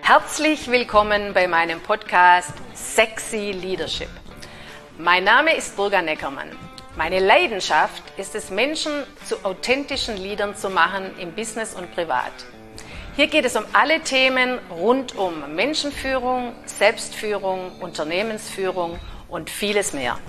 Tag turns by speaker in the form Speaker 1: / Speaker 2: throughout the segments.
Speaker 1: Herzlich willkommen bei meinem Podcast Sexy Leadership. Mein Name ist Burga Neckermann. Meine Leidenschaft ist es, Menschen zu authentischen Leadern zu machen im Business und privat. Hier geht es um alle Themen rund um Menschenführung, Selbstführung, Unternehmensführung und vieles mehr.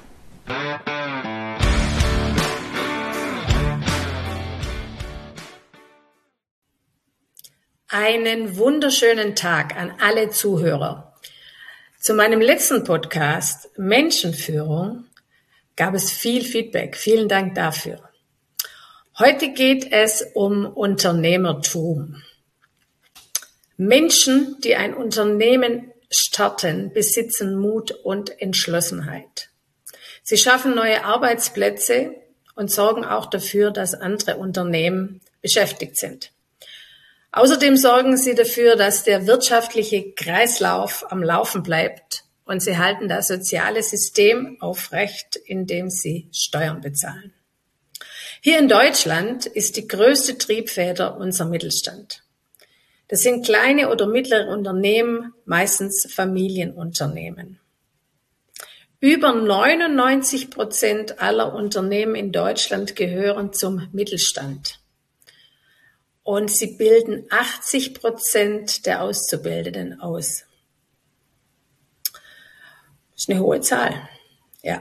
Speaker 2: Einen wunderschönen Tag an alle Zuhörer. Zu meinem letzten Podcast Menschenführung gab es viel Feedback. Vielen Dank dafür. Heute geht es um Unternehmertum. Menschen, die ein Unternehmen starten, besitzen Mut und Entschlossenheit. Sie schaffen neue Arbeitsplätze und sorgen auch dafür, dass andere Unternehmen beschäftigt sind. Außerdem sorgen sie dafür, dass der wirtschaftliche Kreislauf am Laufen bleibt und sie halten das soziale System aufrecht, indem sie Steuern bezahlen. Hier in Deutschland ist die größte Triebfeder unser Mittelstand. Das sind kleine oder mittlere Unternehmen, meistens Familienunternehmen. Über 99% aller Unternehmen in Deutschland gehören zum Mittelstand. Und sie bilden 80% der Auszubildenden aus. Das ist eine hohe Zahl, ja.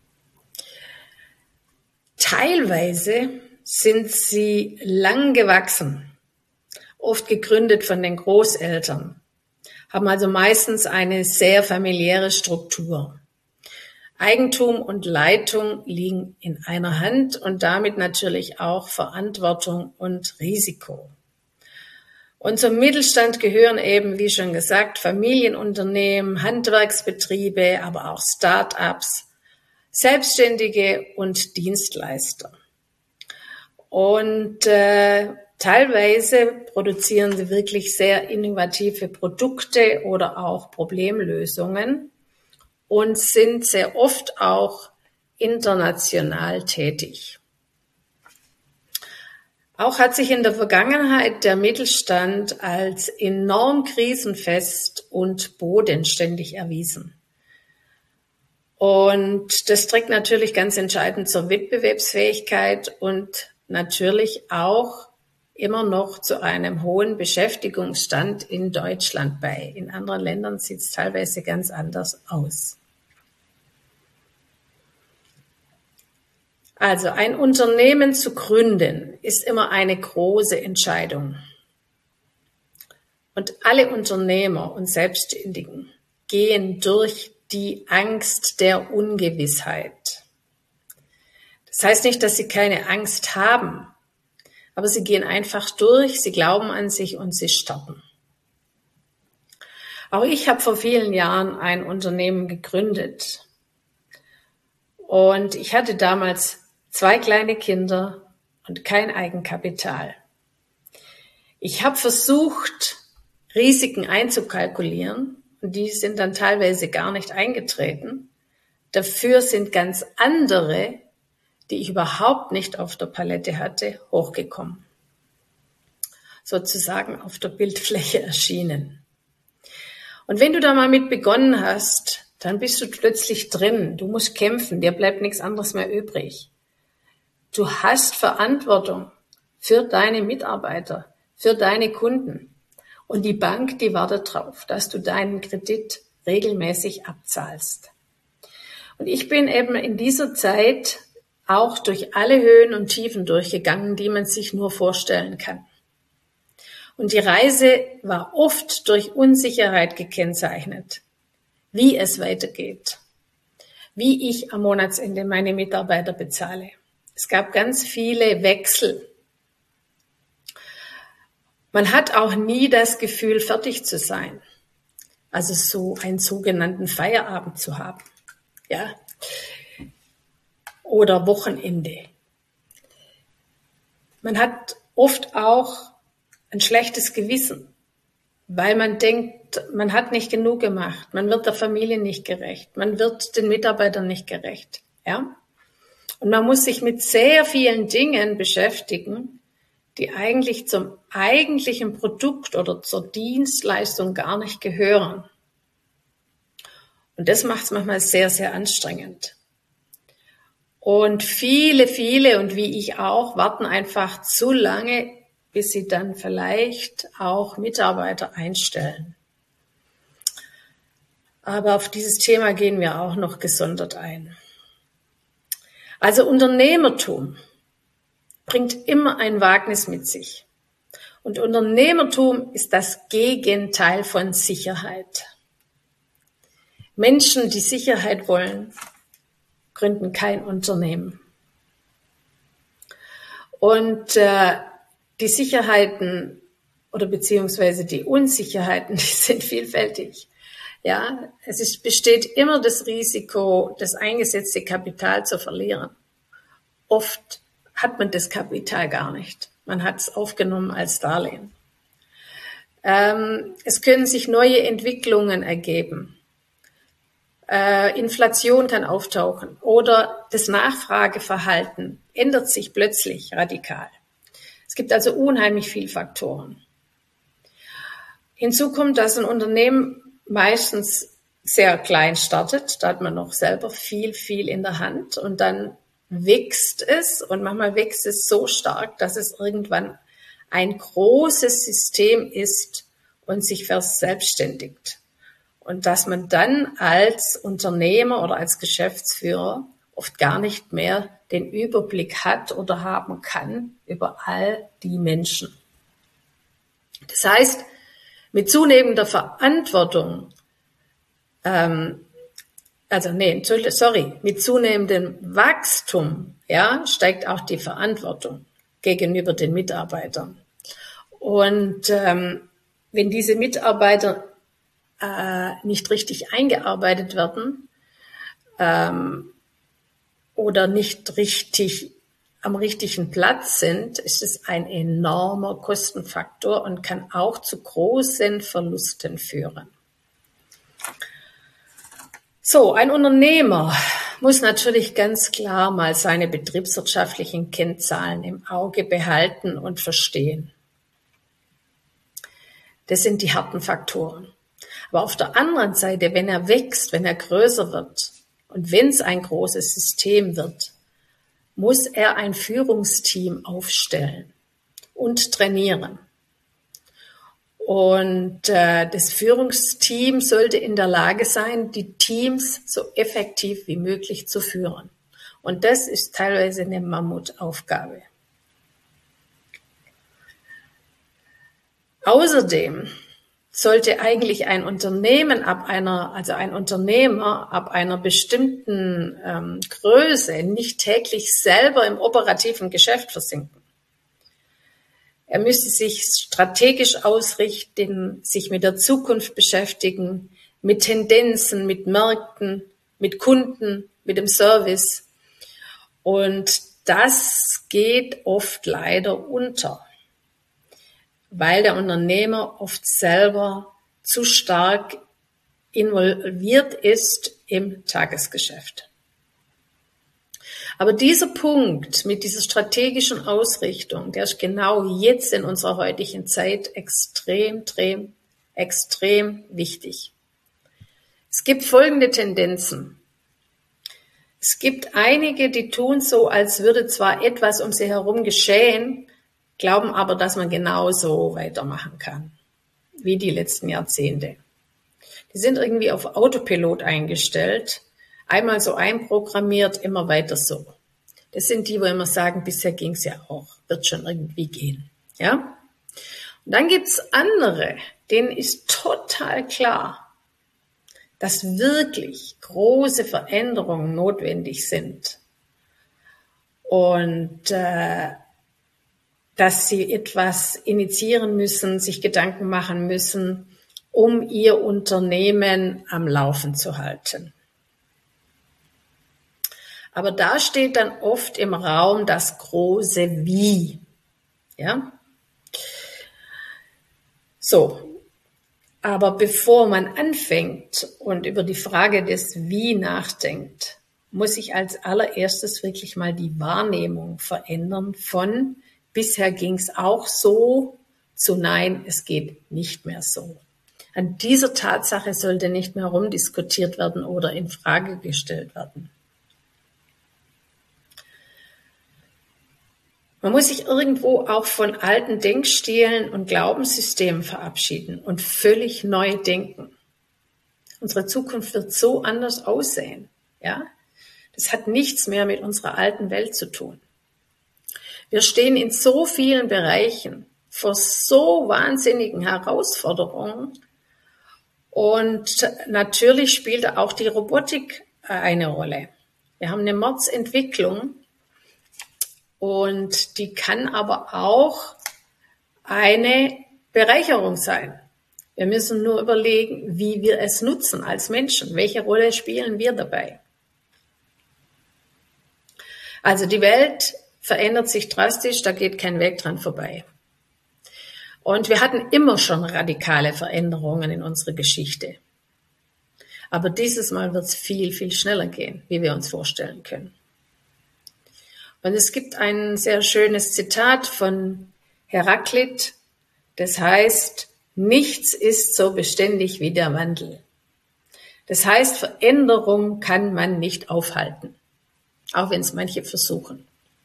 Speaker 2: Teilweise sind sie lang gewachsen, oft gegründet von den Großeltern, haben also meistens eine sehr familiäre Struktur. Eigentum und Leitung liegen in einer Hand und damit natürlich auch Verantwortung und Risiko. Und zum Mittelstand gehören eben, wie schon gesagt, Familienunternehmen, Handwerksbetriebe, aber auch Start-ups, Selbstständige und Dienstleister. Und teilweise produzieren sie wirklich sehr innovative Produkte oder auch Problemlösungen und sind sehr oft auch international tätig. Auch hat sich in der Vergangenheit der Mittelstand als enorm krisenfest und bodenständig erwiesen. Und das trägt natürlich ganz entscheidend zur Wettbewerbsfähigkeit und natürlich auch immer noch zu einem hohen Beschäftigungsstand in Deutschland bei. In anderen Ländern sieht es teilweise ganz anders aus. Also ein Unternehmen zu gründen ist immer eine große Entscheidung. Und alle Unternehmer und Selbstständigen gehen durch die Angst der Ungewissheit. Das heißt nicht, dass sie keine Angst haben, aber sie gehen einfach durch, sie glauben an sich und sie starten. Auch ich habe vor vielen Jahren ein Unternehmen gegründet. Und ich hatte damals 2 kleine Kinder und kein Eigenkapital. Ich habe versucht, Risiken einzukalkulieren und die sind dann teilweise gar nicht eingetreten. Dafür sind ganz andere, die ich überhaupt nicht auf der Palette hatte, hochgekommen. Sozusagen auf der Bildfläche erschienen. Und wenn du da mal mit begonnen hast, dann bist du plötzlich drin. Du musst kämpfen, dir bleibt nichts anderes mehr übrig. Du hast Verantwortung für deine Mitarbeiter, für deine Kunden. Und die Bank, die wartet drauf, dass du deinen Kredit regelmäßig abzahlst. Und ich bin eben in dieser Zeit auch durch alle Höhen und Tiefen durchgegangen, die man sich nur vorstellen kann. Und die Reise war oft durch Unsicherheit gekennzeichnet, wie es weitergeht, wie ich am Monatsende meine Mitarbeiter bezahle. Es gab ganz viele Wechsel. Man hat auch nie das Gefühl, fertig zu sein. Also so einen sogenannten Feierabend zu haben. Ja. Oder Wochenende. Man hat oft auch ein schlechtes Gewissen, weil man denkt, man hat nicht genug gemacht. Man wird der Familie nicht gerecht. Man wird den Mitarbeitern nicht gerecht. Ja. Und man muss sich mit sehr vielen Dingen beschäftigen, die eigentlich zum eigentlichen Produkt oder zur Dienstleistung gar nicht gehören. Und das macht es manchmal sehr, sehr anstrengend. Und viele und wie ich auch, warten einfach zu lange, bis sie dann vielleicht auch Mitarbeiter einstellen. Aber auf dieses Thema gehen wir auch noch gesondert ein. Also Unternehmertum bringt immer ein Wagnis mit sich. Und Unternehmertum ist das Gegenteil von Sicherheit. Menschen, die Sicherheit wollen, gründen kein Unternehmen. Und die Sicherheiten oder beziehungsweise die Unsicherheiten, die sind vielfältig. Ja, besteht immer das Risiko, das eingesetzte Kapital zu verlieren. Oft hat man das Kapital gar nicht. Man hat es aufgenommen als Darlehen. Es können sich neue Entwicklungen ergeben. Inflation kann auftauchen oder das Nachfrageverhalten ändert sich plötzlich radikal. Es gibt also unheimlich viele Faktoren. Hinzu kommt, dass ein Unternehmen meistens sehr klein startet, da hat man noch selber viel in der Hand und dann wächst es und manchmal wächst es so stark, dass es irgendwann ein großes System ist und sich verselbstständigt. Und dass man dann als Unternehmer oder als Geschäftsführer oft gar nicht mehr den Überblick hat oder haben kann über all die Menschen. Das heißt, mit zunehmender Verantwortung, mit zunehmendem Wachstum, ja, steigt auch die Verantwortung gegenüber den Mitarbeitern. Und wenn diese Mitarbeiter nicht richtig eingearbeitet werden oder nicht richtig am richtigen Platz sind, ist es ein enormer Kostenfaktor und kann auch zu großen Verlusten führen. So, ein Unternehmer muss natürlich ganz klar mal seine betriebswirtschaftlichen Kennzahlen im Auge behalten und verstehen. Das sind die harten Faktoren. Aber auf der anderen Seite, wenn er wächst, wenn er größer wird und wenn es ein großes System wird, muss er ein Führungsteam aufstellen und trainieren. Und das Führungsteam sollte in der Lage sein, die Teams so effektiv wie möglich zu führen. Und das ist teilweise eine Mammutaufgabe. Außerdem sollte eigentlich ein Unternehmer ab einer bestimmten Größe nicht täglich selber im operativen Geschäft versinken. Er müsste sich strategisch ausrichten, sich mit der Zukunft beschäftigen, mit Tendenzen, mit Märkten, mit Kunden, mit dem Service. Und das geht oft leider unter, weil der Unternehmer oft selber zu stark involviert ist im Tagesgeschäft. Aber dieser Punkt mit dieser strategischen Ausrichtung, der ist genau jetzt in unserer heutigen Zeit extrem wichtig. Es gibt folgende Tendenzen. Es gibt einige, die tun so, als würde zwar etwas um sie herum geschehen, glauben aber, dass man genauso weitermachen kann, wie die letzten Jahrzehnte. Die sind irgendwie auf Autopilot eingestellt, einmal so einprogrammiert, immer weiter so. Das sind die, wo immer sagen, bisher ging's ja auch, wird schon irgendwie gehen. Ja? Und dann gibt's andere, denen ist total klar, dass wirklich große Veränderungen notwendig sind. Und dass sie etwas initiieren müssen, sich Gedanken machen müssen, um ihr Unternehmen am Laufen zu halten. Aber da steht dann oft im Raum das große Wie. Ja? So. Aber bevor man anfängt und über die Frage des Wie nachdenkt, muss ich als allererstes wirklich mal die Wahrnehmung verändern von bisher ging es auch so, zu nein, es geht nicht mehr so. An dieser Tatsache sollte nicht mehr rumdiskutiert werden oder in Frage gestellt werden. Man muss sich irgendwo auch von alten Denkstilen und Glaubenssystemen verabschieden und völlig neu denken. Unsere Zukunft wird so anders aussehen. Ja? Das hat nichts mehr mit unserer alten Welt zu tun. Wir stehen in so vielen Bereichen vor so wahnsinnigen Herausforderungen. Und natürlich spielt auch die Robotik eine Rolle. Wir haben eine Mordsentwicklung und die kann aber auch eine Bereicherung sein. Wir müssen nur überlegen, wie wir es nutzen als Menschen. Welche Rolle spielen wir dabei? Also die Welt verändert sich drastisch, da geht kein Weg dran vorbei. Und wir hatten immer schon radikale Veränderungen in unserer Geschichte. Aber dieses Mal wird es viel, viel schneller gehen, wie wir uns vorstellen können. Und es gibt ein sehr schönes Zitat von Heraklit, das heißt, nichts ist so beständig wie der Wandel. Das heißt, Veränderung kann man nicht aufhalten, auch wenn es manche versuchen.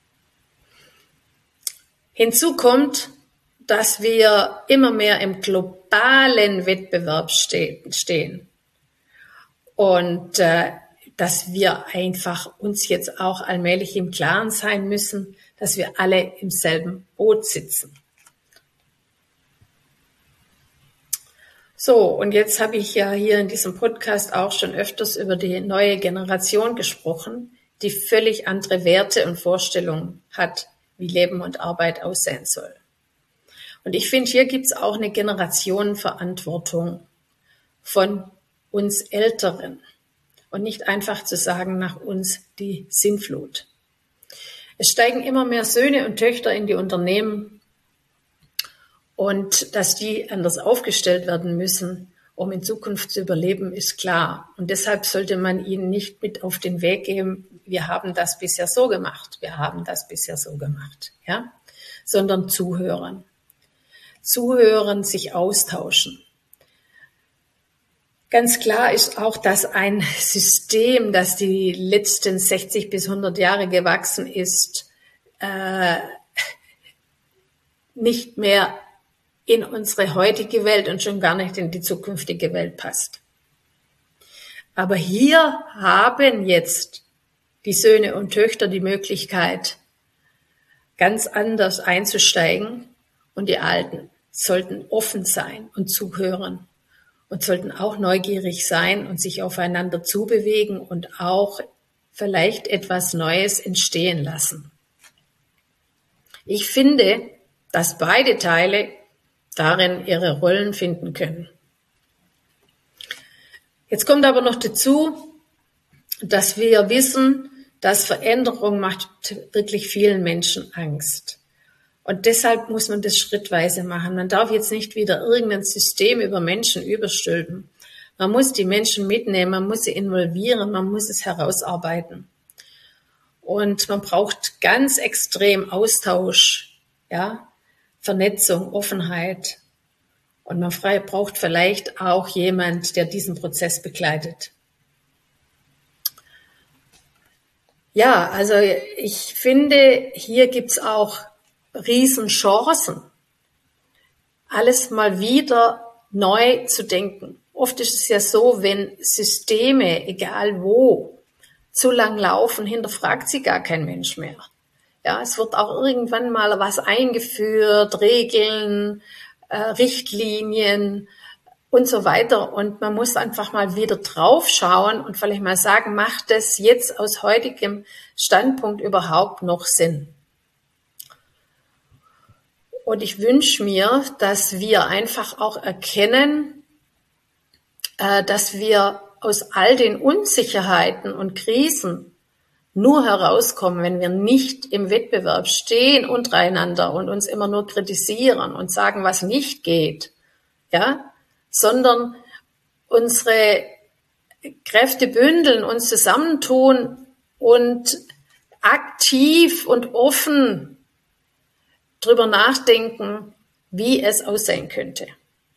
Speaker 2: Hinzu kommt, dass wir immer mehr im globalen Wettbewerb stehen und dass wir einfach uns jetzt auch allmählich im Klaren sein müssen, dass wir alle im selben Boot sitzen. So, und jetzt habe ich ja hier in diesem Podcast auch schon öfters über die neue Generation gesprochen, die völlig andere Werte und Vorstellungen hat, wie Leben und Arbeit aussehen soll. Und ich finde, hier gibt es auch eine Generationenverantwortung von uns Älteren und nicht einfach zu sagen, nach uns die Sintflut. Es steigen immer mehr Söhne und Töchter in die Unternehmen und dass die anders aufgestellt werden müssen, um in Zukunft zu überleben, ist klar. Und deshalb sollte man ihnen nicht mit auf den Weg geben, wir haben das bisher so gemacht, ja? Sondern zuhören. Zuhören, sich austauschen. Ganz klar ist auch, dass ein System, das die letzten 60 bis 100 Jahre gewachsen ist, nicht mehr in unsere heutige Welt und schon gar nicht in die zukünftige Welt passt. Aber hier haben jetzt die Söhne und Töchter die Möglichkeit, ganz anders einzusteigen, und die Alten sollten offen sein und zuhören und sollten auch neugierig sein und sich aufeinander zubewegen und auch vielleicht etwas Neues entstehen lassen. Ich finde, dass beide Teile darin ihre Rollen finden können. Jetzt kommt aber noch dazu, dass wir wissen, dass Veränderung macht wirklich vielen Menschen Angst. Und deshalb muss man das schrittweise machen. Man darf jetzt nicht wieder irgendein System über Menschen überstülpen. Man muss die Menschen mitnehmen, man muss sie involvieren, man muss es herausarbeiten. Und man braucht ganz extrem Austausch, ja, Vernetzung, Offenheit. Und man braucht vielleicht auch jemand, der diesen Prozess begleitet. Ja, also ich finde, hier gibt's auch Riesenchancen, alles mal wieder neu zu denken. Oft ist es ja so, wenn Systeme, egal wo, zu lang laufen, hinterfragt sie gar kein Mensch mehr. Ja, es wird auch irgendwann mal was eingeführt, Regeln, Richtlinien und so weiter. Und man muss einfach mal wieder drauf schauen und vielleicht mal sagen, macht das jetzt aus heutigem Standpunkt überhaupt noch Sinn? Und ich wünsche mir, dass wir einfach auch erkennen, dass wir aus all den Unsicherheiten und Krisen nur herauskommen, wenn wir nicht im Wettbewerb stehen untereinander und uns immer nur kritisieren und sagen, was nicht geht, ja, sondern unsere Kräfte bündeln, uns zusammentun und aktiv und offen drüber nachdenken, wie es aussehen könnte.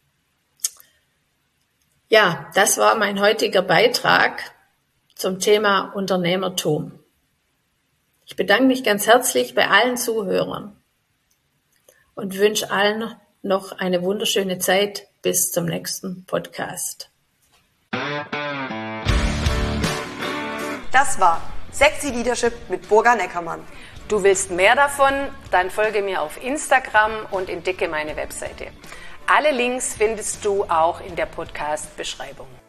Speaker 2: Ja, das war mein heutiger Beitrag zum Thema Unternehmertum. Ich bedanke mich ganz herzlich bei allen Zuhörern und wünsche allen noch eine wunderschöne Zeit bis zum nächsten Podcast.
Speaker 3: Das war Sexy Leadership mit Burga Neckermann.
Speaker 1: Du willst mehr davon? Dann folge mir auf Instagram und entdecke meine Webseite. Alle Links findest du auch in der Podcast-Beschreibung.